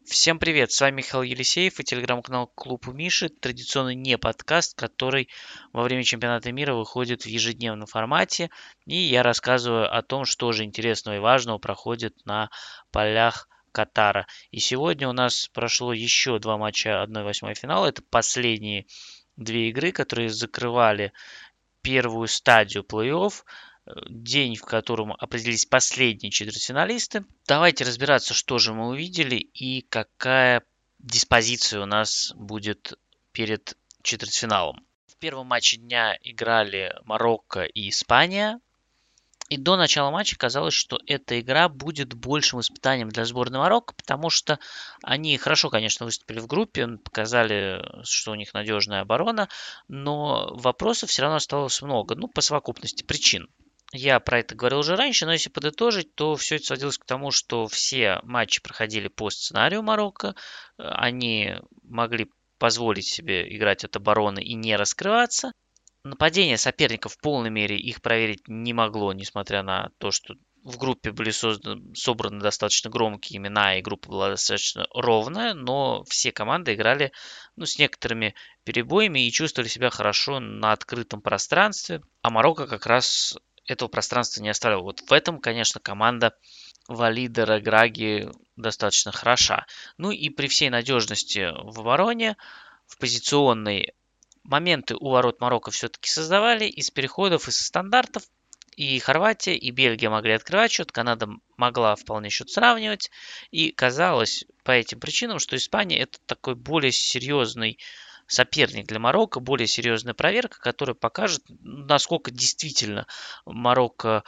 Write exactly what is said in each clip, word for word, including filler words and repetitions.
Всем привет, с вами Михаил Елисеев и телеграм-канал Клуб у Миши. Традиционный не подкаст, который во время чемпионата мира выходит в ежедневном формате. И я рассказываю о том, что же интересного и важного проходит на полях Катара. И сегодня у нас прошло еще два матча одна восьмая финала. Это последние две игры, которые закрывали первую стадию плей-офф, э, день, в котором определились последние четвертьфиналисты. Давайте разбираться, что же мы увидели и какая диспозиция у нас будет перед четвертьфиналом. В первом матче дня играли Марокко и Испания. И до начала матча казалось, что эта игра будет большим испытанием для сборной Марокко, потому что они хорошо, конечно, выступили в группе, показали, что у них надежная оборона, но вопросов все равно осталось много, ну, по совокупности причин. Я про это говорил уже раньше, но если подытожить, то все это сводилось к тому, что все матчи проходили по сценарию Марокко, они могли позволить себе играть от обороны и не раскрываться. Нападение соперников в полной мере их проверить не могло, несмотря на то, что в группе были созданы, собраны достаточно громкие имена, и группа была достаточно ровная, но все команды играли ну, с некоторыми перебоями и чувствовали себя хорошо на открытом пространстве, а Марокко как раз этого пространства не оставлял. Вот в этом, конечно, команда Валида Раграги достаточно хороша. Ну и при всей надежности в обороне, в позиционной, моменты у ворот Марокко все-таки создавали из переходов, из стандартов. И Хорватия, и Бельгия могли открывать счет, Канада могла вполне счет сравнивать. И казалось по этим причинам, что Испания это такой более серьезный соперник для Марокко, более серьезная проверка, которая покажет, насколько действительно Марокко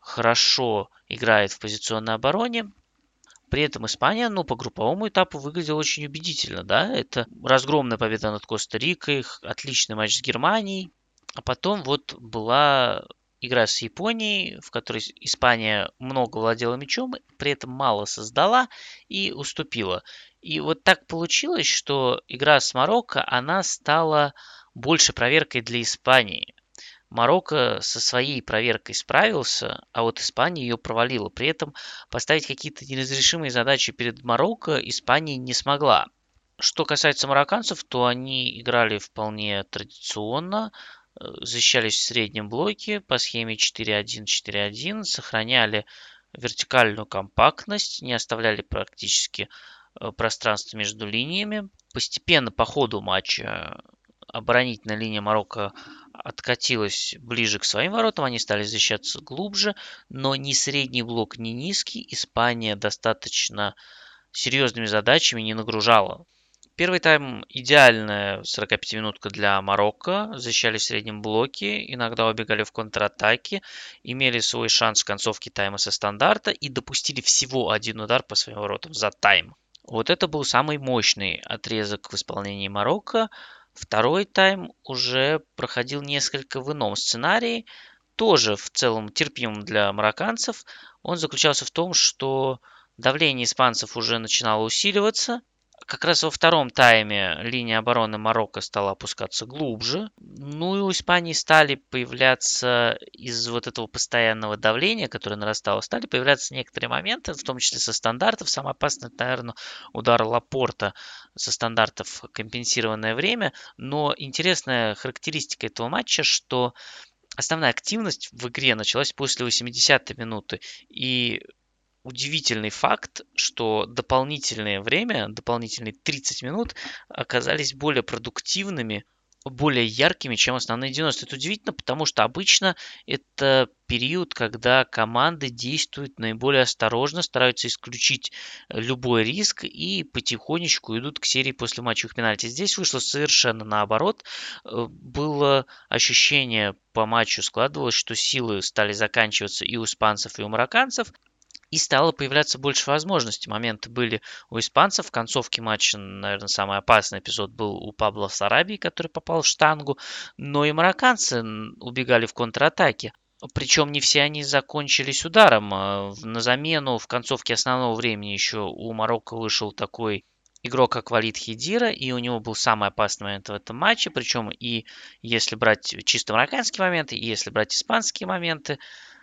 хорошо играет в позиционной обороне. При этом Испания, ну, по групповому этапу выглядела очень убедительно, да, это разгромная победа над Коста-Рикой, отличный матч с Германией, а потом вот была игра с Японией, в которой Испания много владела мячом, при этом мало создала и уступила. И вот так получилось, что игра с Марокко, она стала больше проверкой для Испании. Марокко со своей проверкой справился, а вот Испания ее провалила. При этом поставить какие-то неразрешимые задачи перед Марокко Испания не смогла. Что касается марокканцев, то они играли вполне традиционно, э, защищались в среднем блоке по схеме четыре один четыре один, сохраняли вертикальную компактность, не оставляли практически э, пространство между линиями. Постепенно по ходу матча оборонительная линия Марокко откатилась ближе к своим воротам, они стали защищаться глубже, но ни средний блок, ни низкий Испания достаточно серьезными задачами не нагружала. Первый тайм идеальная сорок пять минутка для Марокко. Защищались в среднем блоке, иногда убегали в контратаке, имели свой шанс в концовке тайма со стандарта и допустили всего один удар по своим воротам за тайм. Вот это был самый мощный отрезок в исполнении Марокко. Второй тайм уже проходил несколько в ином сценарии, тоже в целом терпимым для марокканцев. Он заключался в том, что давление испанцев уже начинало усиливаться. Как раз во втором тайме линия обороны Марокко стала опускаться глубже. Ну и у Испании стали появляться из вот этого постоянного давления, которое нарастало, стали появляться некоторые моменты, в том числе со стандартов. Самый опасный, это, наверное, удар Лапорта со стандартов компенсированное время. Но интересная характеристика этого матча, что основная активность в игре началась после восьмидесятой минуты. И удивительный факт, что дополнительное время, дополнительные тридцать минут оказались более продуктивными, более яркими, чем основные девяносто. Это удивительно, потому что обычно это период, когда команды действуют наиболее осторожно, стараются исключить любой риск и потихонечку идут к серии после матчевых пенальти. Здесь вышло совершенно наоборот. Э, Было ощущение по матчу складывалось, что силы стали заканчиваться и у испанцев, и у марокканцев. И стало появляться больше возможностей. Моменты были у испанцев. В концовке матча, наверное, самый опасный эпизод был у Пабло Сарабии, который попал в штангу. Но и марокканцы убегали в контратаке. Причем не все они закончились ударом. А На замену в концовке основного времени еще у Марокко вышел такой игрок, как Валид Хидира, и у него был самый опасный момент в этом матче. Причем и если брать чисто марокканские моменты, и если брать испанские моменты,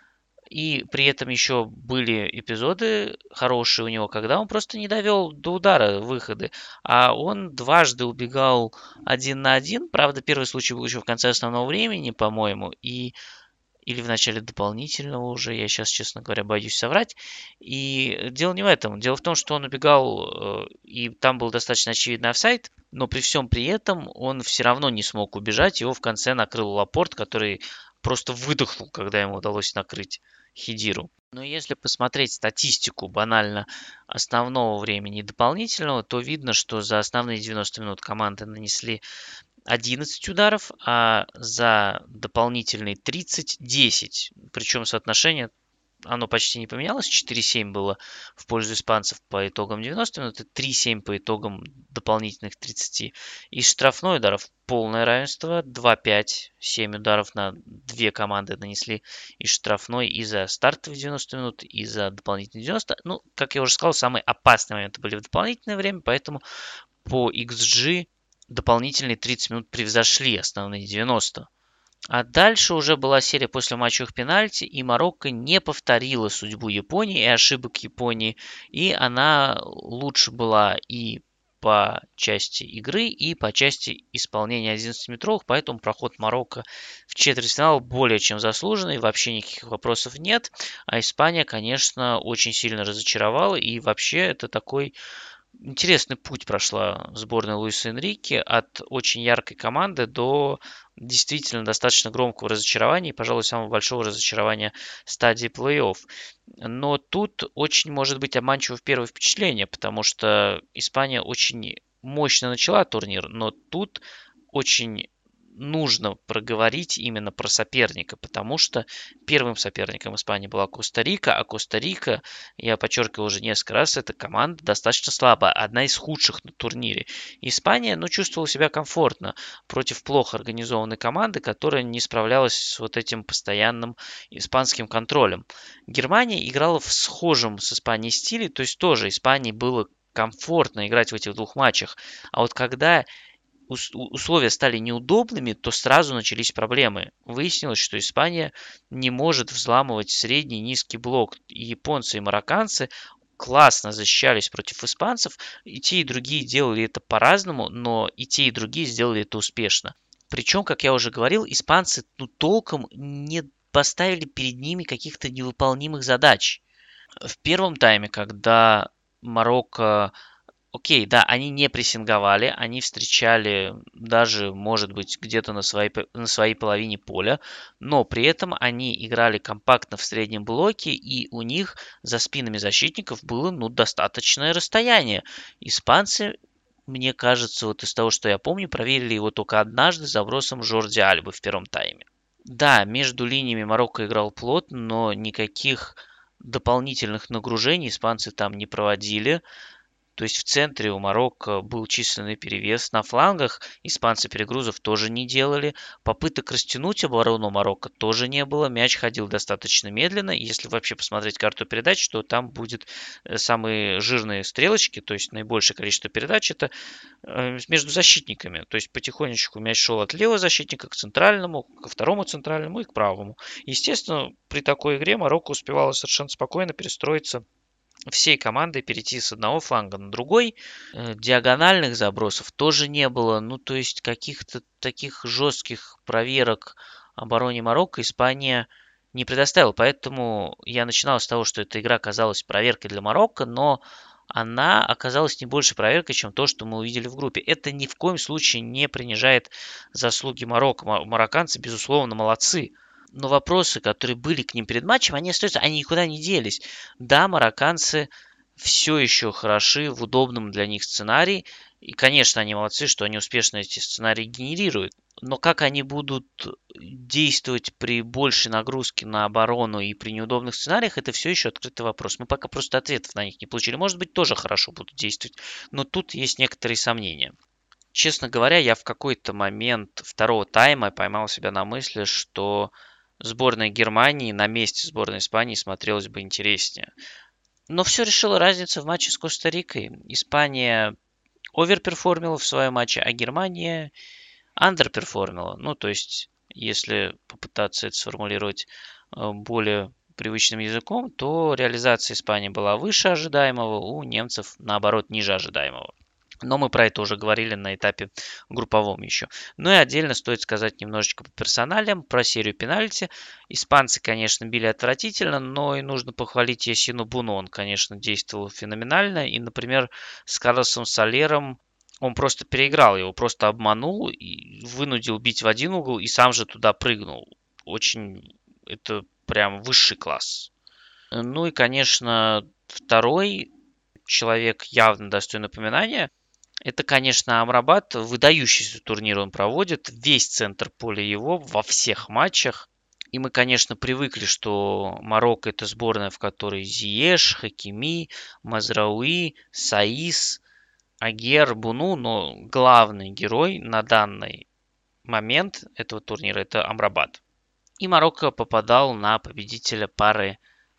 И при этом еще были эпизоды хорошие у него, когда он просто не довел до удара выходы. А он дважды убегал один на один. Правда, первый случай был еще в конце основного времени, по-моему, и или в начале дополнительного уже, я сейчас, честно говоря, боюсь соврать. И дело не в этом. Дело в том, что он убегал, э, и там был достаточно очевидный офсайд, но при всем при этом он все равно не смог убежать. Его в конце накрыл Лапорт, который просто выдохнул, когда ему удалось накрыть Хидиру. Но если посмотреть статистику банально основного времени и дополнительного, то видно, что за основные девяносто минут команды нанесли одиннадцать ударов, а за дополнительные тридцать– десять. Причем соотношение, оно почти не поменялось. четыре семь было в пользу испанцев по итогам девяносто минут и три семь по итогам дополнительных тридцати. Из штрафной ударов полное равенство. два пять. семь ударов на две команды нанесли из штрафной и за стартовые девяносто минут, и за дополнительные девяносто. Ну, как я уже сказал, самые опасные моменты были в дополнительное время, поэтому по икс джи дополнительные тридцать минут превзошли основные девяносто. А дальше уже была серия после матчевых пенальти, и Марокко не повторила судьбу Японии и ошибок Японии, и она лучше была и по части игры, и по части исполнения одиннадцатиметровых, поэтому проход Марокко в четвертьфинал более чем заслуженный, вообще никаких вопросов нет. А Испания, конечно, очень сильно разочаровала, и вообще это такой интересный путь прошла сборная Луиса Энрике от очень яркой команды до действительно достаточно громкого разочарования и, пожалуй, самого большого разочарования стадии плей-офф. Но тут очень может быть обманчиво первое впечатление, потому что Испания очень мощно начала турнир, но тут очень нужно проговорить именно про соперника, потому что первым соперником Испании была Коста-Рика, а Коста-Рика, я подчеркивал уже несколько раз, эта команда достаточно слабая, одна из худших на турнире. Испания, ну, чувствовала себя комфортно против плохо организованной команды, которая не справлялась с вот этим постоянным испанским контролем. Германия играла в схожем с Испанией стиле, то есть тоже Испании было комфортно играть в этих двух матчах. А вот когда условия стали неудобными, то сразу начались проблемы. Выяснилось, что Испания не может взламывать средний и низкий блок. И японцы и марокканцы классно защищались против испанцев. И те, и другие делали это по-разному, но и те, и другие сделали это успешно. Причем, как я уже говорил, испанцы ну, толком не поставили перед ними каких-то невыполнимых задач. В первом тайме, когда Марокко Окей, да, они не прессинговали, они встречали даже, может быть, где-то на своей, на своей половине поля, но при этом они играли компактно в среднем блоке, и у них за спинами защитников было, ну, достаточное расстояние. Испанцы, мне кажется, вот из того, что я помню, проверили его только однажды забросом Жорди Альбы в первом тайме. Да, между линиями Марокко играл плотно, но никаких дополнительных нагружений испанцы там не проводили. То есть в центре у Марокко был численный перевес. На флангах испанцы перегрузов тоже не делали. Попыток растянуть оборону Марокко тоже не было. Мяч ходил достаточно медленно. Если вообще посмотреть карту передач, то там будет самые жирные стрелочки, то есть наибольшее количество передач, это между защитниками. То есть потихонечку мяч шел от левого защитника к центральному, ко второму центральному и к правому. Естественно, при такой игре Марокко успевало совершенно спокойно перестроиться всей командой, перейти с одного фланга на другой. Диагональных забросов тоже не было. Ну, то есть каких-то таких жестких проверок обороне Марокко Испания не предоставила. Поэтому я начинал с того, что эта игра казалась проверкой для Марокко, но она оказалась не больше проверкой, чем то, что мы увидели в группе. Это ни в коем случае не принижает заслуги Марокко. Марокканцы, безусловно, молодцы. Но вопросы, которые были к ним перед матчем, они остаются, они никуда не делись. Да, марокканцы все еще хороши в удобном для них сценарии. И, конечно, они молодцы, что они успешно эти сценарии генерируют. Но как они будут действовать при большей нагрузке на оборону и при неудобных сценариях, это все еще открытый вопрос. Мы пока просто ответов на них не получили. Может быть, тоже хорошо будут действовать, но тут есть некоторые сомнения. Честно говоря, я в какой-то момент второго тайма поймал себя на мысли, что сборная Германии на месте сборной Испании смотрелась бы интереснее. Но все решила разница в матче с Коста-Рикой. Испания оверперформила в своем матче, а Германия андерперформила. Ну, то есть, если попытаться это сформулировать более привычным языком, то реализация Испании была выше ожидаемого, у немцев, наоборот, ниже ожидаемого. Но мы про это уже говорили на этапе групповом еще. Ну и отдельно стоит сказать немножечко по персоналям, про серию пенальти. Испанцы, конечно, били отвратительно, но и нужно похвалить Ясину Буну. Он, конечно, действовал феноменально. И, например, с Карлосом Солером он просто переиграл его, просто обманул, и вынудил бить в один угол и сам же туда прыгнул. Очень это прям высший класс. Ну и, конечно, второй человек явно достойный упоминания. Это, конечно, Амрабат. Выдающийся турнир он проводит. Весь центр поля его во всех матчах. И мы, конечно, привыкли, что Марокко это сборная, в которой Зиеш, Хакими, Мазрауи, Саис, Агер, Буну. Но главный герой на данный момент этого турнира это Амрабат. И Марокко попадал на победителя пары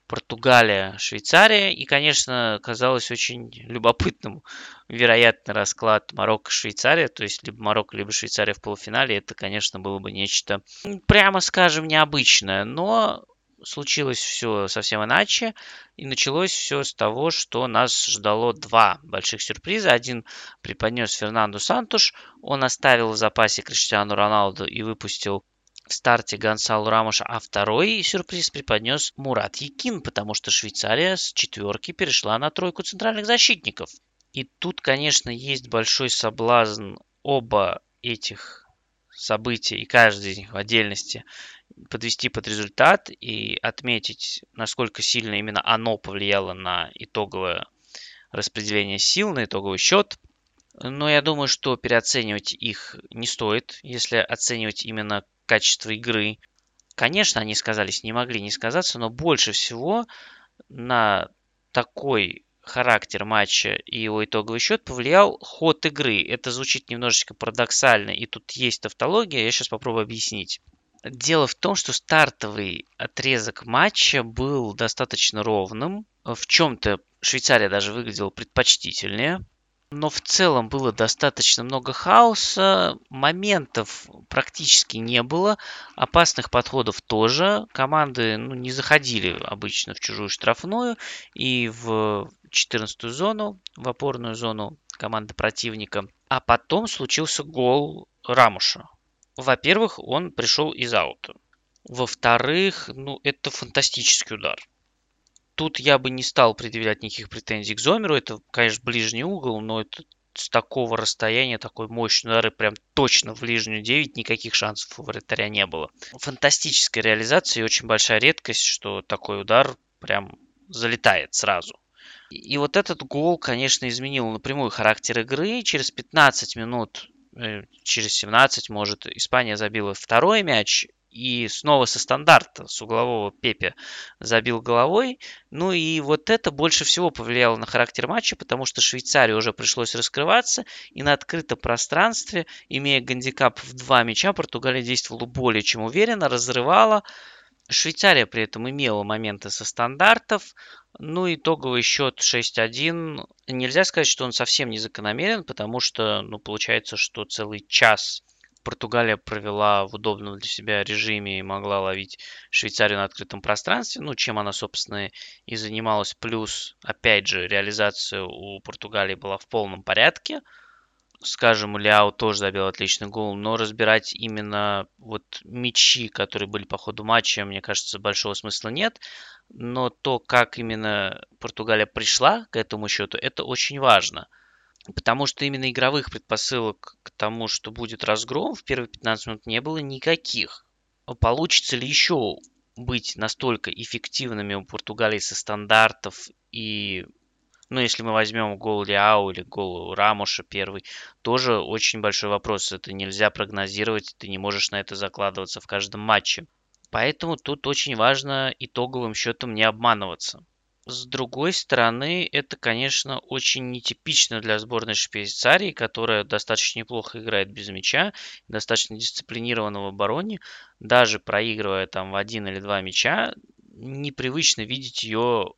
Португалия-Швейцария. И, конечно, казалось очень любопытным вероятный расклад Марокко-Швейцария. То есть либо Марокко, либо Швейцария в полуфинале. Это, конечно, было бы нечто, прямо скажем, необычное. Но случилось все совсем иначе. И началось все с того, что нас ждало два больших сюрприза. Один преподнес Фернандо Сантуш. Он оставил в запасе Криштиану Роналду и выпустил в старте Гонсалу Рамоша, а второй сюрприз преподнес Мурат Якин, потому что Швейцария с четверки перешла на тройку центральных защитников. И тут, конечно, есть большой соблазн оба этих события и каждый из них в отдельности подвести под результат и отметить, насколько сильно именно оно повлияло на итоговое распределение сил, на итоговый счет. Но я думаю, что переоценивать их не стоит, если оценивать именно качество игры. Конечно, они сказались, не могли не сказаться, но больше всего на такой характер матча и его итоговый счет повлиял ход игры. Это звучит немножечко парадоксально, и тут есть тавтология, я сейчас попробую объяснить. Дело в том, что стартовый отрезок матча был достаточно ровным. В чем-то Швейцария даже выглядела предпочтительнее. Но в целом было достаточно много хаоса, моментов практически не было, опасных подходов тоже. Команды ну, не заходили обычно в чужую штрафную и в четырнадцатую зону, в опорную зону команды противника. А потом случился гол Рамуша. Во-первых, он пришел из аута. Во-вторых, ну это фантастический удар. Тут я бы не стал предъявлять никаких претензий к Зомеру. Это, конечно, ближний угол, но это с такого расстояния, такой мощный удар и прям точно в ближнюю девять никаких шансов у вратаря не было. Фантастическая реализация и очень большая редкость, что такой удар прям залетает сразу. И вот этот гол, конечно, изменил напрямую характер игры. Через пятнадцать минут, через семнадцать, может, Испания забила второй мяч. И снова со стандарта, с углового Пепе забил головой. Ну и вот это больше всего повлияло на характер матча, потому что Швейцарии уже пришлось раскрываться. И на открытом пространстве, имея гандикап в два мяча, Португалия действовала более чем уверенно, разрывала. Швейцария при этом имела моменты со стандартов. Ну, итоговый счет шесть один. Нельзя сказать, что он совсем не закономерен, потому что, ну, получается, что целый час Португалия провела в удобном для себя режиме и могла ловить Швейцарию на открытом пространстве, ну, чем она, собственно, и занималась. Плюс, опять же, реализация у Португалии была в полном порядке. Скажем, Ляо тоже забил отличный гол, но разбирать именно вот мячи, которые были по ходу матча, мне кажется, большого смысла нет. Но то, как именно Португалия пришла к этому счету, это очень важно. Потому что именно игровых предпосылок к тому, что будет разгром, в первые пятнадцать минут не было никаких. Получится ли еще быть настолько эффективными у Португалии со стандартов и, ну, если мы возьмем гол Ляо или гол Рамоша первый, тоже очень большой вопрос. Это нельзя прогнозировать, ты не можешь на это закладываться в каждом матче. Поэтому тут очень важно итоговым счетом не обманываться. С другой стороны, это, конечно, очень нетипично для сборной Швейцарии, которая достаточно неплохо играет без мяча, достаточно дисциплинирована в обороне. Даже проигрывая там в один или два мяча, непривычно видеть ее,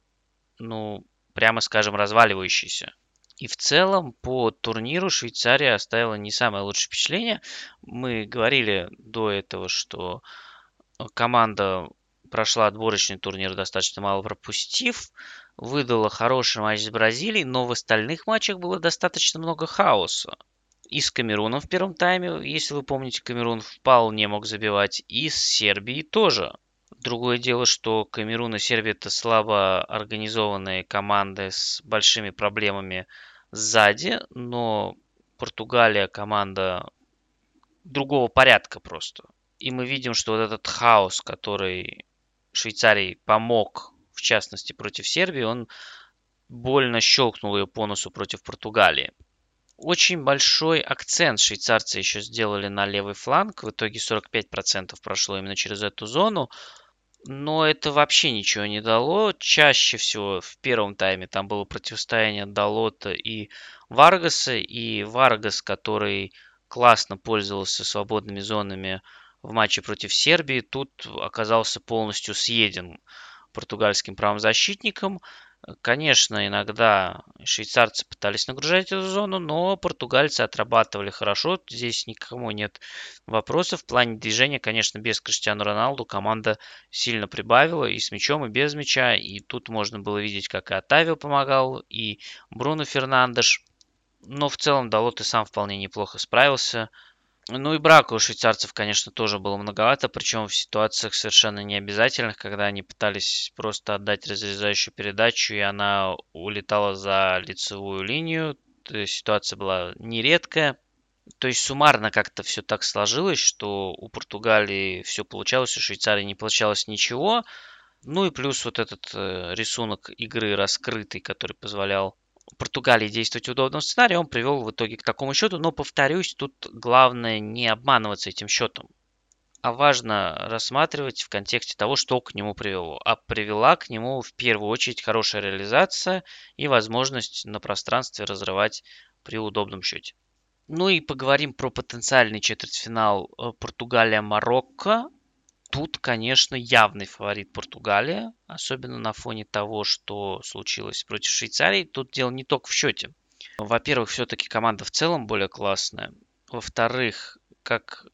ну, прямо скажем, разваливающейся. И в целом по турниру Швейцария оставила не самое лучшее впечатление. Мы говорили до этого, что команда прошла отборочный турнир, достаточно мало пропустив, выдала хороший матч с Бразилией, но в остальных матчах было достаточно много хаоса. И с Камеруном в первом тайме, если вы помните, Камерун вполне мог забивать, и с Сербией тоже. Другое дело, что Камерун и Сербия это слабо организованные команды с большими проблемами сзади, но Португалия команда другого порядка просто. И мы видим, что вот этот хаос, который Швейцарии помог, в частности, против Сербии, он больно щелкнул ее по носу против Португалии. Очень большой акцент швейцарцы еще сделали на левый фланг. В итоге сорок пять процентов прошло именно через эту зону. Но это вообще ничего не дало. Чаще всего в первом тайме там было противостояние Далота и Варгаса. И Варгас, который классно пользовался свободными зонами в матче против Сербии, тут оказался полностью съеден португальским правозащитником. Конечно, иногда швейцарцы пытались нагружать эту зону, но португальцы отрабатывали хорошо. Здесь никому нет вопросов. В плане движения, конечно, без Криштиану Роналду команда сильно прибавила и с мячом, и без мяча. И тут можно было видеть, как и Отавио помогал, и Бруно Фернандеш. Но в целом Далот и сам вполне неплохо справился. Ну и брака у швейцарцев, конечно, тоже было многовато, причем в ситуациях совершенно необязательных, когда они пытались просто отдать разрезающую передачу, и она улетала за лицевую линию. Ситуация была нередкая. То есть суммарно как-то все так сложилось, что у Португалии все получалось, у Швейцарии не получалось ничего. Ну и плюс вот этот э, рисунок игры раскрытый, который позволял Португалии действовать в удобном сценарии, он привел в итоге к такому счету. Но, повторюсь, тут главное не обманываться этим счетом, а важно рассматривать в контексте того, что к нему привело. А привела к нему в первую очередь хорошая реализация и возможность на пространстве разрывать при удобном счете. Ну и поговорим про потенциальный четвертьфинал Португалия-Марокко. Тут, конечно, явный фаворит Португалия, особенно на фоне того, что случилось против Швейцарии. Тут дело не только в счете. Во-первых, все-таки команда в целом более классная. Во-вторых, как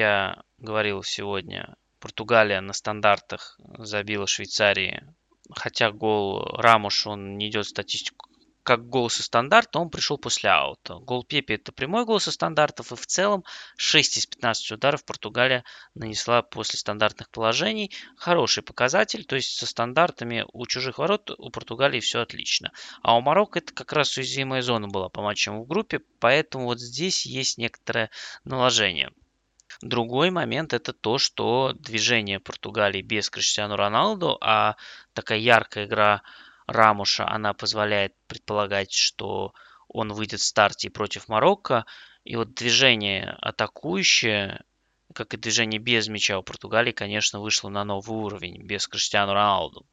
я говорил сегодня, Португалия на стандартах забила Швейцарии. Хотя гол Рамош, он не идет в статистику как гол со стандарта, он пришел после аута. Гол Пепе это прямой гол со стандартов, и в целом шесть из пятнадцати ударов Португалия нанесла после стандартных положений. Хороший показатель, то есть со стандартами у чужих ворот у Португалии все отлично. А у Марокко это как раз уязвимая зона была по матчам в группе, поэтому вот здесь есть некоторое наложение. Другой момент это то, что движение Португалии без Криштиану Роналду, а такая яркая игра Рамуша, она позволяет предполагать, что он выйдет в старте против Марокко. И вот движение атакующее, как и движение без мяча у Португалии, конечно, вышло на новый уровень без Криштиану Роналду.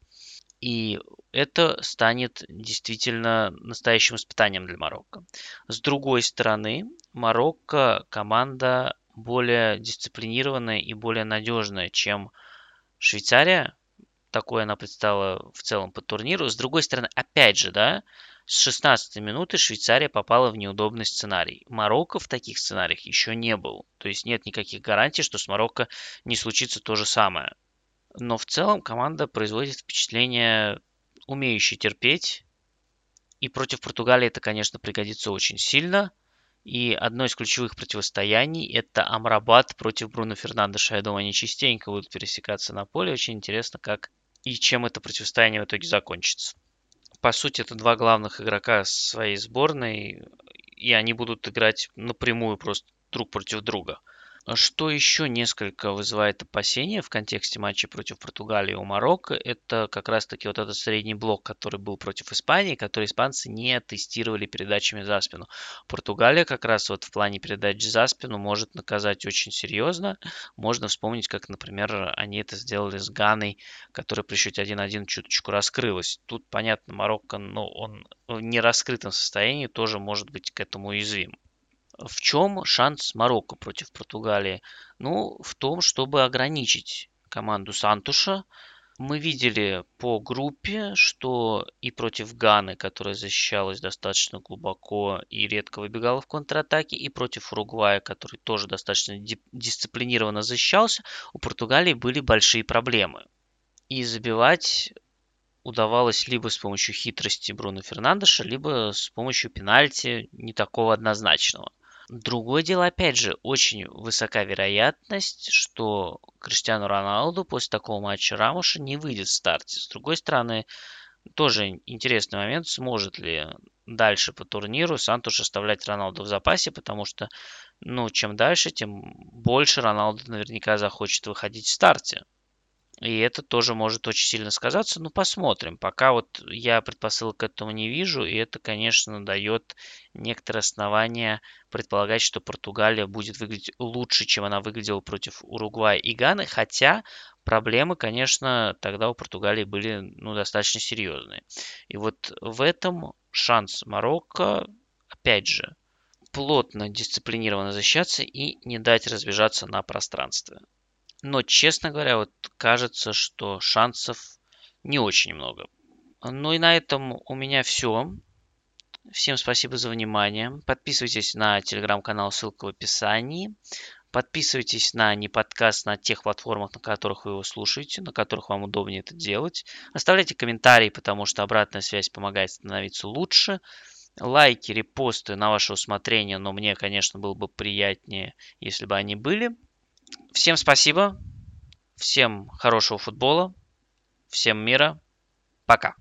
И это станет действительно настоящим испытанием для Марокко. С другой стороны, Марокко команда более дисциплинированная и более надежная, чем Швейцария. Такое она представила в целом по турниру. С другой стороны, опять же, да, с шестнадцатой минуты Швейцария попала в неудобный сценарий. Марокко в таких сценариях еще не был. То есть нет никаких гарантий, что с Марокко не случится то же самое. Но в целом команда производит впечатление, умеющей терпеть. И против Португалии это, конечно, пригодится очень сильно. И одно из ключевых противостояний это Амрабат против Бруно Фернандеша. Я думаю, они частенько будут пересекаться на поле. Очень интересно, как и чем это противостояние в итоге закончится. По сути, это два главных игрока своей сборной, и они будут играть напрямую просто друг против друга. Что еще несколько вызывает опасения в контексте матча против Португалии у Марокко, это как раз-таки вот этот средний блок, который был против Испании, который испанцы не тестировали передачами за спину. Португалия как раз вот в плане передач за спину может наказать очень серьезно. Можно вспомнить, как, например, они это сделали с Ганой, которая при счете один-один чуточку раскрылась. Тут, понятно, Марокко, но он в нераскрытом состоянии тоже может быть к этому уязвим. В чем шанс Марокко против Португалии? Ну, в том, чтобы ограничить команду Сантуша. Мы видели по группе, что и против Ганы, которая защищалась достаточно глубоко и редко выбегала в контратаке, и против Уругвая, который тоже достаточно дисциплинированно защищался, у Португалии были большие проблемы. И забивать удавалось либо с помощью хитрости Бруно Фернандеша, либо с помощью пенальти не такого однозначного. Другое дело, опять же, очень высока вероятность, что Криштиану Роналду после такого матча Рамоша не выйдет в старте. С другой стороны, тоже интересный момент, сможет ли дальше по турниру Сантуш оставлять Роналду в запасе, потому что, ну, чем дальше, тем больше Роналду наверняка захочет выходить в старте. И это тоже может очень сильно сказаться. Ну, посмотрим. Пока вот я предпосылок к этому не вижу, и это, конечно, дает некоторые основания предполагать, что Португалия будет выглядеть лучше, чем она выглядела против Уругвая и Ганы, хотя проблемы, конечно, тогда у Португалии были, ну, достаточно серьезные. И вот в этом шанс Марокко, опять же, плотно, дисциплинированно защищаться и не дать разбежаться на пространстве. Но, честно говоря, вот кажется, что шансов не очень много. Ну и на этом у меня все. Всем спасибо за внимание. Подписывайтесь на телеграм-канал, ссылка в описании. Подписывайтесь на не подкаст на тех платформах, на которых вы его слушаете, на которых вам удобнее это делать. Оставляйте комментарии, потому что обратная связь помогает становиться лучше. Лайки, репосты на ваше усмотрение, но мне, конечно, было бы приятнее, если бы они были. Всем спасибо. Всем хорошего футбола, всем мира, пока.